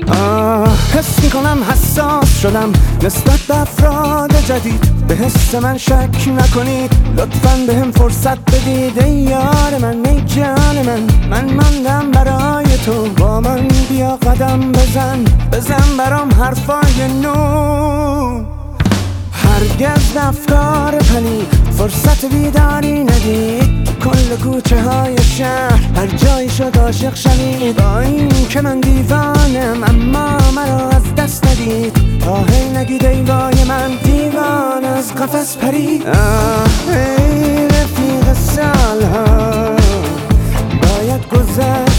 حس میکنم حساس شدم نسبت به افراد جدید، به حس من شک نکنید، لطفاً به هم فرصت بدید. ای یار من، ای جان من ماندم برای تو، با من بیا قدم بزن برام حرفای نو. هرگز افکار پلید فرصت بیداری ندید، کل کوچه های شهر هر جایی شد عاشق شوید. با این که من دیوانم اما مرا از دست ندید، آهی نگید ای وای من دیوان از قفس پرید. ای رفیق سالها باید گذشت